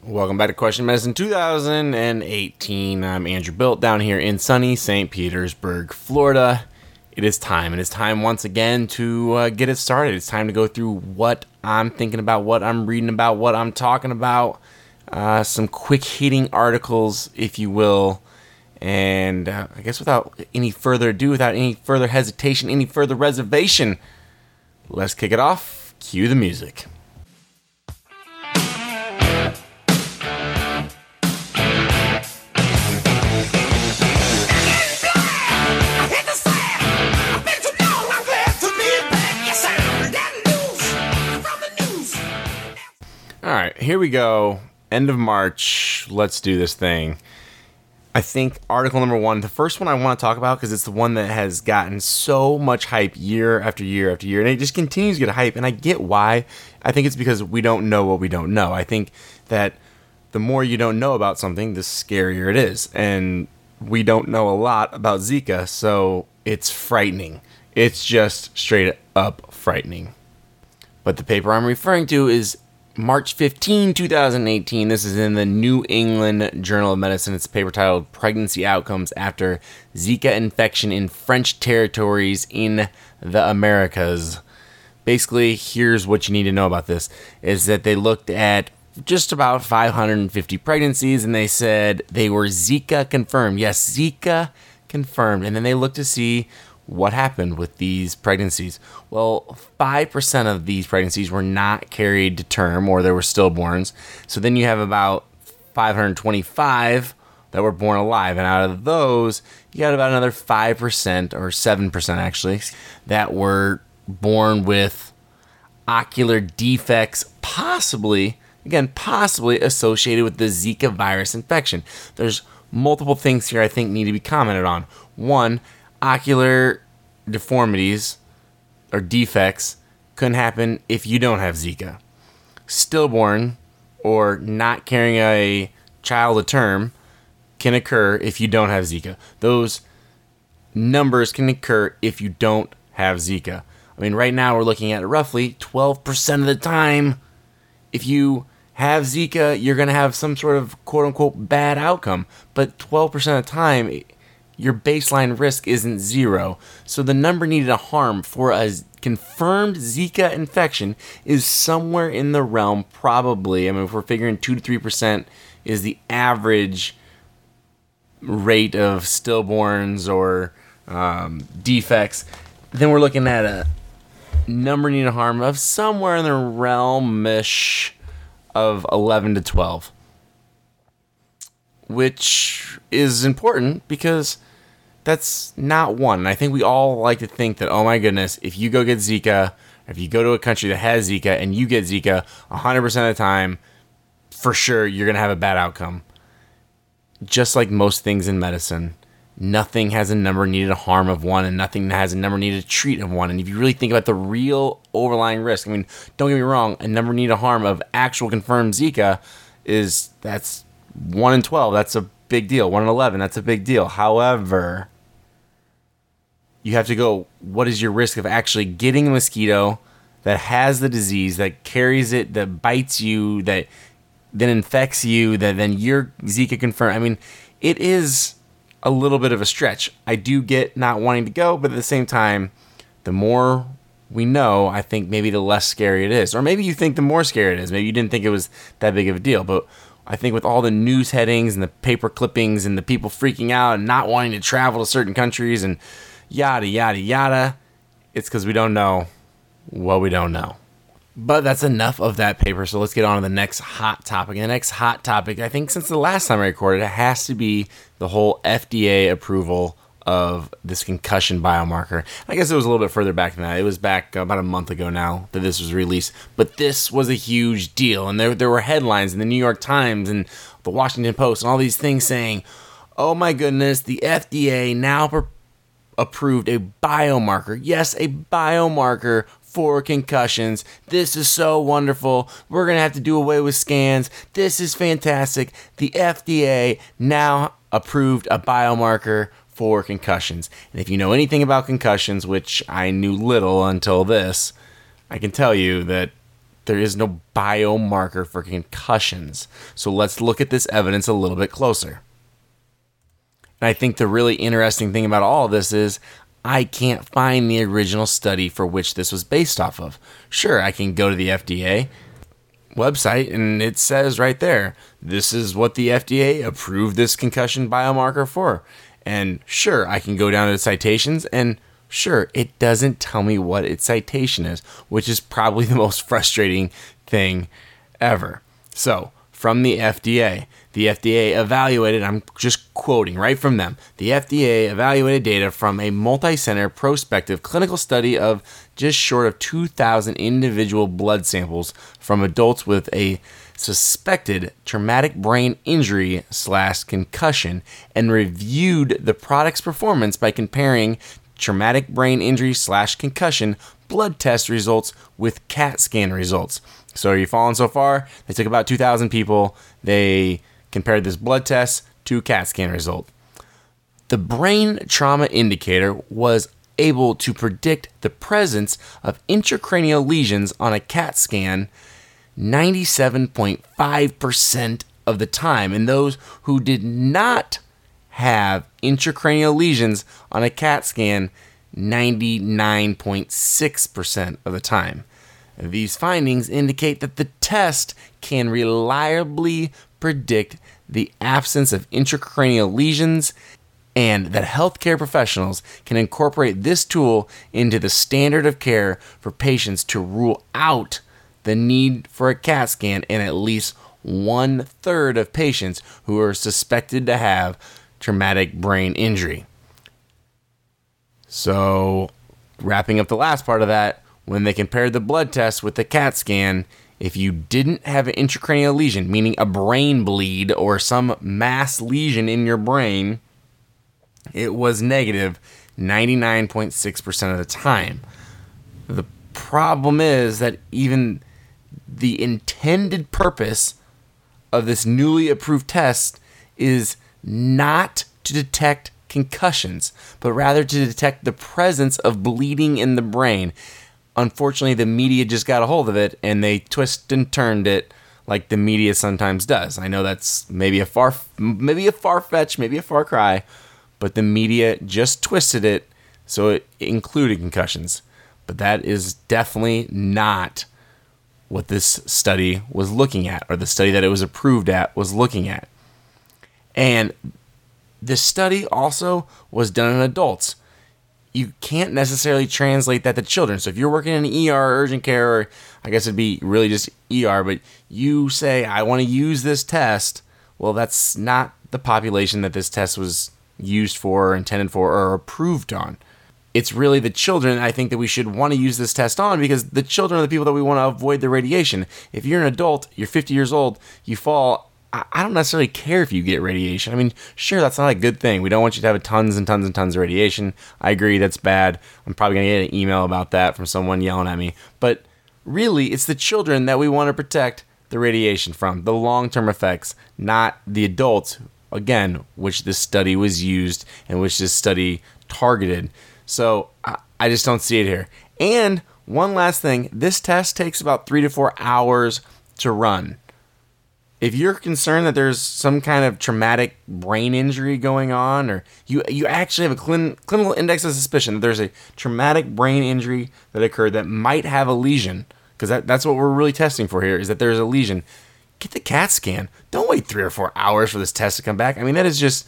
Welcome back to Question Medicine 2018. I'm Andrew Bilt down here in sunny St. Petersburg, Florida. It is time. It is time once again to get it started. It's time to go through what I'm thinking about, what I'm reading about, what I'm talking about. Some quick hitting articles, if you will. And I guess without any further ado, without any further hesitation, any further reservation, let's kick it off. Cue the music. All right, here we go. End of March. Let's do this thing. I think article number one, the first one I want to talk about because it's the one that has gotten so much hype year after year after year, and it just continues to get hype, and I get why. I think it's because we don't know what we don't know. I think that the more you don't know about something, the scarier it is, and we don't know a lot about Zika, so it's frightening. It's just straight up frightening. But the paper I'm referring to is March 15, 2018. This is in the New England Journal of Medicine. It's a paper titled Pregnancy Outcomes After Zika Infection in French Territories in the Americas. Basically, here's what you need to know about this, is that they looked at just about 550 pregnancies, and they said they were Zika confirmed. Yes, Zika confirmed. And then they looked to see what happened with these pregnancies. Well, 5% of these pregnancies were not carried to term, or they were stillborns. So then you have about 525 that were born alive. And out of those, you got about another 5%, or 7% actually, that were born with ocular defects, possibly associated with the Zika virus infection. There's multiple things here I think need to be commented on. One, ocular deformities or defects couldn't happen if you don't have Zika. Stillborn or not carrying a child to term can occur if you don't have Zika. Those numbers can occur if you don't have Zika. I mean, right now we're looking at roughly 12% of the time. If you have Zika, you're going to have some sort of quote-unquote bad outcome. But 12% of the time, your baseline risk isn't zero. So the number needed to harm for a confirmed Zika infection is somewhere in the realm, probably. I mean, if we're figuring 2 to 3% is the average rate of stillborns or defects, then we're looking at a number needed to harm of somewhere in the realm-ish of 11 to 12. Which is important because that's not one. And I think we all like to think that, oh my goodness, if you go get Zika, or if you go to a country that has Zika and you get Zika, 100% of the time, for sure, you're going to have a bad outcome. Just like most things in medicine, nothing has a number needed to harm of one, and nothing has a number needed to treat of one. And if you really think about the real overlying risk, I mean, don't get me wrong, a number needed to harm of actual confirmed Zika that's 1 in 12, that's a big deal. 1 in 11, that's a big deal. However, you have to go, what is your risk of actually getting a mosquito that has the disease, that carries it, that bites you, that then infects you, that then you're Zika confirmed? I mean, it is a little bit of a stretch. I do get not wanting to go, but at the same time, the more we know, I think maybe the less scary it is. Or maybe you think the more scary it is. Maybe you didn't think it was that big of a deal, but I think with all the news headings and the paper clippings and the people freaking out and not wanting to travel to certain countries and yada, yada, yada, it's because we don't know what we don't know. But that's enough of that paper, so let's get on to the next hot topic. And the next hot topic, I think since the last time I recorded, it has to be the whole FDA approval of this concussion biomarker. I guess it was a little bit further back than that. It was back about a month ago now that this was released. But this was a huge deal. And there were headlines in the New York Times and the Washington Post and all these things saying, oh my goodness, the FDA now approved a biomarker. Yes, a biomarker for concussions. This is so wonderful. We're going to have to do away with scans. This is fantastic. The FDA now approved a biomarker for concussions. And if you know anything about concussions, which I knew little until this, I can tell you that there is no biomarker for concussions. So let's look at this evidence a little bit closer. And I think the really interesting thing about all of this is I can't find the original study for which this was based off of. Sure, I can go to the FDA website and it says right there, this is what the FDA approved this concussion biomarker for. And sure, I can go down to the citations and sure, it doesn't tell me what its citation is, which is probably the most frustrating thing ever. So, from the FDA evaluated, I'm just quoting right from them, the FDA evaluated data from a multi-center prospective clinical study of just short of 2,000 individual blood samples from adults with a suspected traumatic brain injury / concussion and reviewed the product's performance by comparing traumatic brain injury / concussion blood test results with CAT scan results. So are you following so far? They took about 2,000 people. They compared this blood test to CAT scan result. The brain trauma indicator was able to predict the presence of intracranial lesions on a CAT scan 97.5% of the time, and those who did not have intracranial lesions on a CAT scan 99.6% of the time. These findings indicate that the test can reliably predict the absence of intracranial lesions and that healthcare professionals can incorporate this tool into the standard of care for patients to rule out the need for a CAT scan in at least 1/3 of patients who are suspected to have traumatic brain injury. So, wrapping up the last part of that, when they compared the blood test with the CAT scan, if you didn't have an intracranial lesion, meaning a brain bleed or some mass lesion in your brain, it was negative 99.6% of the time. The problem is that even the intended purpose of this newly approved test is not to detect concussions, but rather to detect the presence of bleeding in the brain. Unfortunately, the media just got a hold of it and they twist and turned it like the media sometimes does. I know that's maybe a far-fetched, maybe a far cry, but the media just twisted it so it included concussions. But that is definitely not what this study was looking at, or the study that it was approved at was looking at. And this study also was done in adults. You can't necessarily translate that to children. So if you're working in an ER or urgent care, or I guess it'd be really just ER, but you say, I want to use this test, well, that's not the population that this test was used for, or intended for, or approved on. It's really the children, I think, that we should want to use this test on, because the children are the people that we want to avoid the radiation. If you're an adult, you're 50 years old, you fall, I don't necessarily care if you get radiation. I mean, sure, that's not a good thing. We don't want you to have tons and tons and tons of radiation. I agree, that's bad. I'm probably going to get an email about that from someone yelling at me. But really, it's the children that we want to protect the radiation from, the long-term effects, not the adults, again, which this study was used and which this study targeted. So I just don't see it here. And one last thing, this test takes about 3 to 4 hours to run. If you're concerned that there's some kind of traumatic brain injury going on, or you actually have a clinical index of suspicion that there's a traumatic brain injury that occurred that might have a lesion, because that's what we're really testing for here, is that there's a lesion, get the CAT scan. Don't wait 3 or 4 hours for this test to come back. I mean, that is just,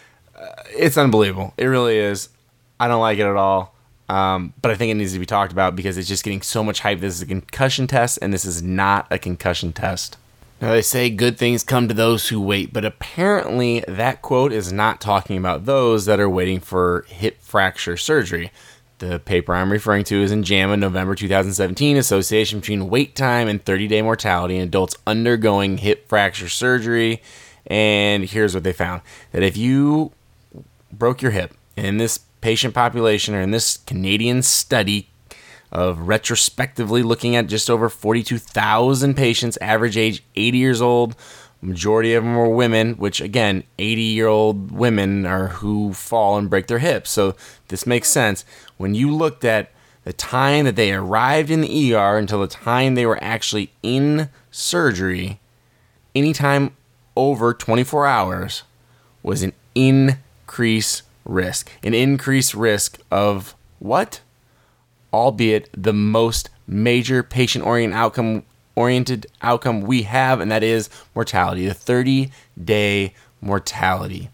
it's unbelievable. It really is. I don't like it at all. But I think it needs to be talked about because it's just getting so much hype. This is a concussion test, and this is not a concussion test. Now, they say good things come to those who wait, but apparently that quote is not talking about those that are waiting for hip fracture surgery. The paper I'm referring to is in JAMA, November 2017, Association between Wait Time and 30-Day Mortality in Adults Undergoing Hip Fracture Surgery. And here's what they found. That if you broke your hip, in this patient population, or in this Canadian study of retrospectively looking at just over 42,000 patients, average age 80 years old, majority of them were women, which again, 80-year-old women are who fall and break their hips. So this makes sense. When you looked at the time that they arrived in the ER until the time they were actually in surgery, anytime over 24 hours, was an increased risk. An increased risk of what? Albeit the most major patient-oriented outcome we have, and that is mortality, the 30-day mortality.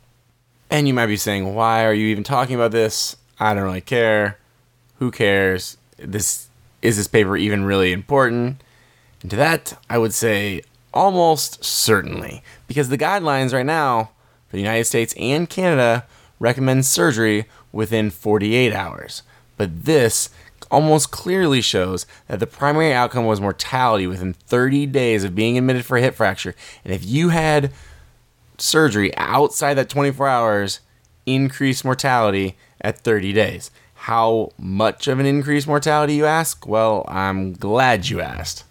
And you might be saying, why are you even talking about this? I don't really care. Who cares? Is this paper even really important? And to that, I would say almost certainly, because the guidelines right now for the United States and Canada recommend surgery within 48 hours. But this almost clearly shows that the primary outcome was mortality within 30 days of being admitted for a hip fracture. And if you had surgery outside that 24 hours, increased mortality at 30 days. How much of an increased mortality, you ask? Well, I'm glad you asked.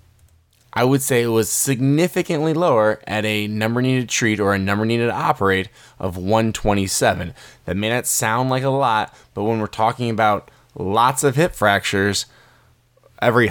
I would say it was significantly lower at a number needed to treat or a number needed to operate of 127. That may not sound like a lot, but when we're talking about lots of hip fractures, every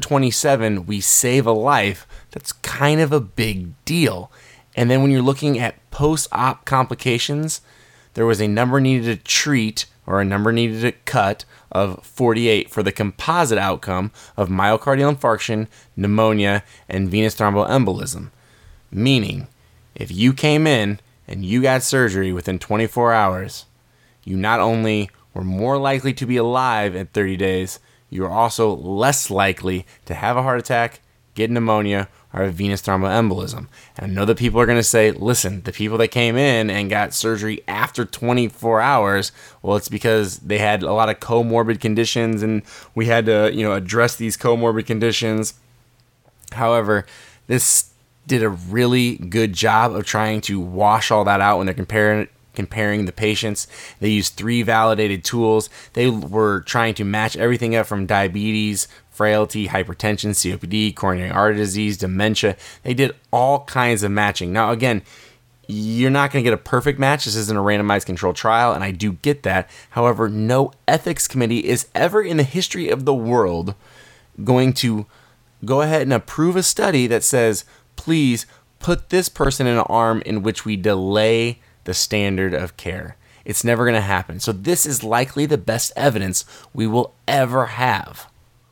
127 we save a life. That's kind of a big deal. And then when you're looking at post-op complications, there was a number needed to treat or a number needed to cut of 48 for the composite outcome of myocardial infarction, pneumonia, and venous thromboembolism. Meaning, if you came in and you got surgery within 24 hours, you not only were more likely to be alive at 30 days, you are also less likely to have a heart attack, get pneumonia, or a venous thromboembolism. And I know that people are going to say, listen, the people that came in and got surgery after 24 hours, well, it's because they had a lot of comorbid conditions and we had to, address these comorbid conditions. However, this did a really good job of trying to wash all that out when they're comparing the patients. They used 3 validated tools. They were trying to match everything up from diabetes, frailty, hypertension, COPD, coronary artery disease, dementia. They did all kinds of matching. Now, again, you're not going to get a perfect match. This isn't a randomized controlled trial, and I do get that. However, no ethics committee is ever in the history of the world going to go ahead and approve a study that says, please put this person in an arm in which we delay the standard of care. It's never going to happen. So this is likely the best evidence we will ever have.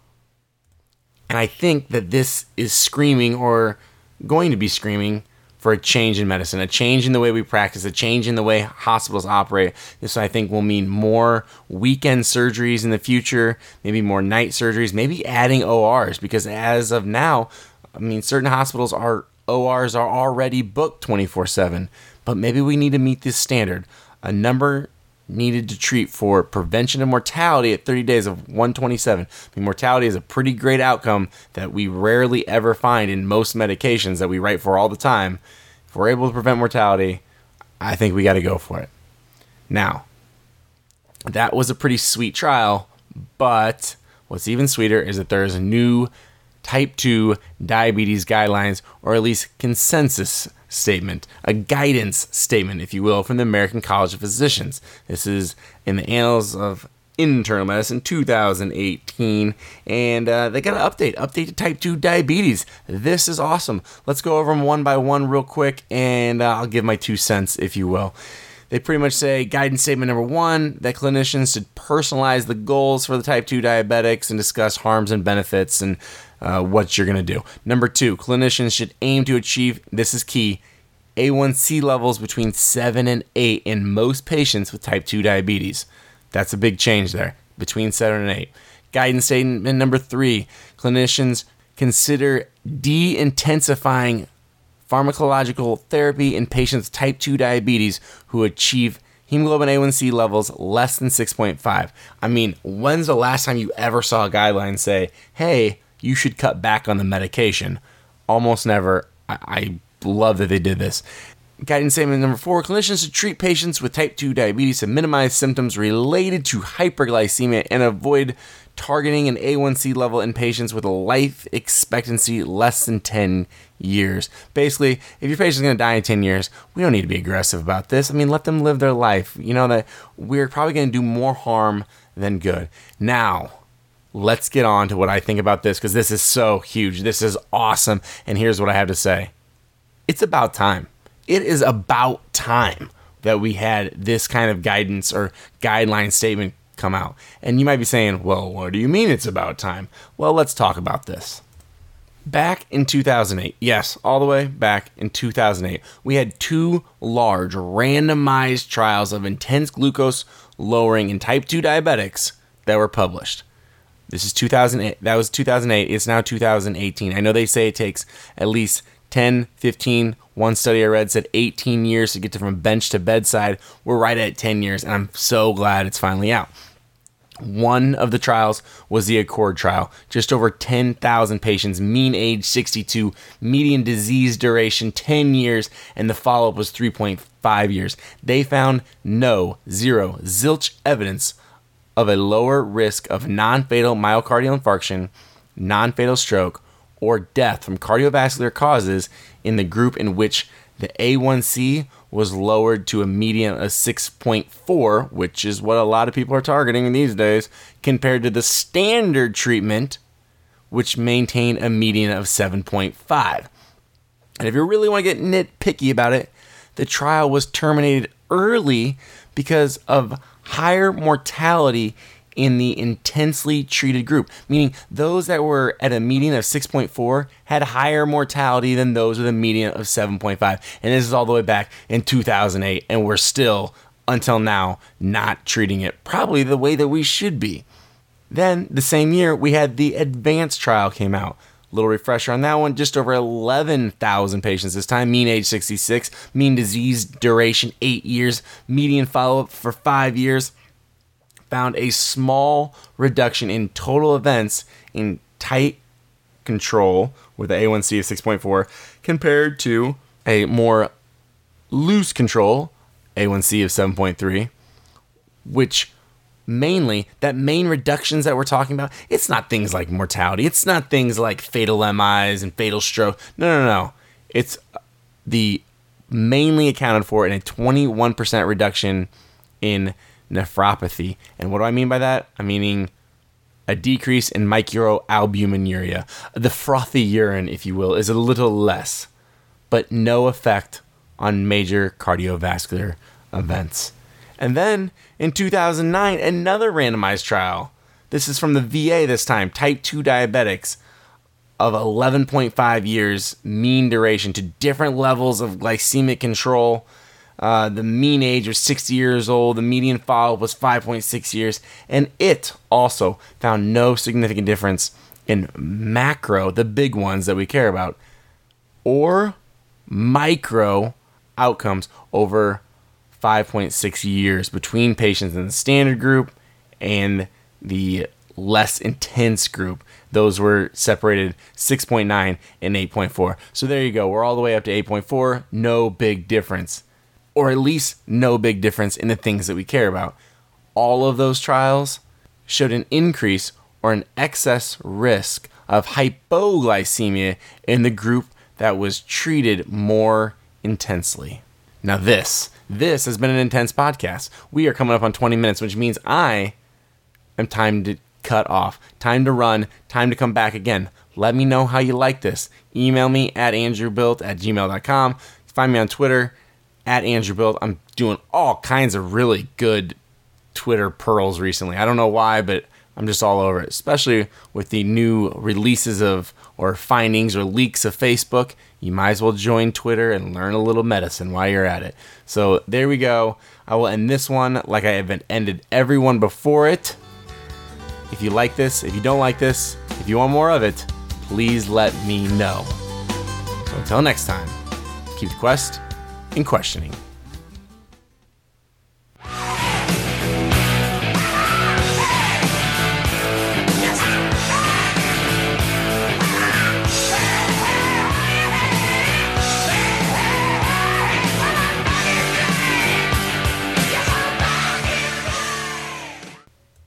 And I think that this is screaming or going to be screaming for a change in medicine, a change in the way we practice, a change in the way hospitals operate. This, I think, will mean more weekend surgeries in the future, maybe more night surgeries, maybe adding ORs, because as of now, certain hospitals ORs are already booked 24/7, but maybe we need to meet this standard. A number needed to treat for prevention of mortality at 30 days of 127. Mortality is a pretty great outcome that we rarely ever find in most medications that we write for all the time. If we're able to prevent mortality, I think we got to go for it. Now, that was a pretty sweet trial, but what's even sweeter is that there's a new type 2 diabetes guidelines, or at least consensus statement, a guidance statement, if you will, from the American College of Physicians. This is in the Annals of Internal Medicine 2018, and they got an update to type 2 diabetes. This is awesome. Let's go over them one by one real quick, and I'll give my 2 cents, if you will. They pretty much say guidance statement number 1, that clinicians should personalize the goals for the type 2 diabetics and discuss harms and benefits and what you're going to do. Number 2, clinicians should aim to achieve, this is key, A1C levels between 7 and 8 in most patients with type 2 diabetes. That's a big change there, between 7 and 8. Guidance statement number 3, clinicians consider de-intensifying pharmacological therapy in patients with type 2 diabetes who achieve hemoglobin A1C levels less than 6.5. When's the last time you ever saw a guideline say, hey, you should cut back on the medication? Almost never. I love that they did this. Guidance statement number 4, clinicians should treat patients with type 2 diabetes to minimize symptoms related to hyperglycemia and avoid targeting an A1C level in patients with a life expectancy less than 10 years. Basically, if your patient's going to die in 10 years, we don't need to be aggressive about this. Let them live their life. That we're probably going to do more harm then good. Now, let's get on to what I think about this, because this is so huge. This is awesome. And here's what I have to say. It's about time. It is about time that we had this kind of guidance or guideline statement come out. And you might be saying, well, what do you mean it's about time? Well, let's talk about this. Back in 2008, yes, all the way back in 2008, we had 2 large randomized trials of intense glucose lowering in type 2 diabetics that were published. This is 2008. That was 2008. It's now 2018. I know they say it takes at least 10, 15. One study I read said 18 years to get from bench to bedside. We're right at 10 years, and I'm so glad it's finally out. One of the trials was the Accord trial. Just over 10,000 patients, mean age 62, median disease duration 10 years, and the follow-up was 3.5 years. They found zero, zilch evidence of a lower risk of non-fatal myocardial infarction, non-fatal stroke, or death from cardiovascular causes in the group in which the A1C was lowered to a median of 6.4, which is what a lot of people are targeting these days, compared to the standard treatment, which maintained a median of 7.5. And if you really want to get nitpicky about it, the trial was terminated early because of higher mortality in the intensely treated group, meaning those that were at a median of 6.4 had higher mortality than those with a median of 7.5. And this is all the way back in 2008, and we're still, until now, not treating it probably the way that we should be. Then, the same year, we had the Advance trial came out. Little refresher on that one, just over 11,000 patients this time, mean age 66, mean disease duration 8 years, median follow-up for 5 years. Found a small reduction in total events in tight control with an A1C of 6.4 compared to a more loose control, A1C of 7.3, which mainly, that main reductions that we're talking about, it's not things like mortality. It's not things like fatal MIs and fatal stroke. No. It's the mainly accounted for in a 21% reduction in nephropathy. And what do I mean by that? I'm meaning a decrease in microalbuminuria. The frothy urine, if you will, is a little less, but no effect on major cardiovascular events. And then in 2009, another randomized trial. This is from the VA this time, type 2 diabetics of 11.5 years mean duration to different levels of glycemic control. The mean age was 60 years old. The median follow-up was 5.6 years. And it also found no significant difference in macro, the big ones that we care about, or micro outcomes over 5.6 years between patients in the standard group and the less intense group. Those were separated 6.9 and 8.4. So there you go. We're all the way up to 8.4. No big difference. Or at least no big difference in the things that we care about. All of those trials showed an increase or an excess risk of hypoglycemia in the group that was treated more intensely. Now this has been an intense podcast. We are coming up on 20 minutes, which means I am time to cut off, time to run, time to come back again. Let me know how you like this. Email me at andrewbilt@gmail.com. Find me on Twitter @AndrewBilt. I'm doing all kinds of really good Twitter pearls recently. I don't know why, but I'm just all over it, especially with the new releases of or findings or leaks of Facebook. You might as well join Twitter and learn a little medicine while you're at it. So there we go. I will end this one like I have ended every one before it. If you like this, if you don't like this, if you want more of it, please let me know. So until next time, keep the quest in questioning.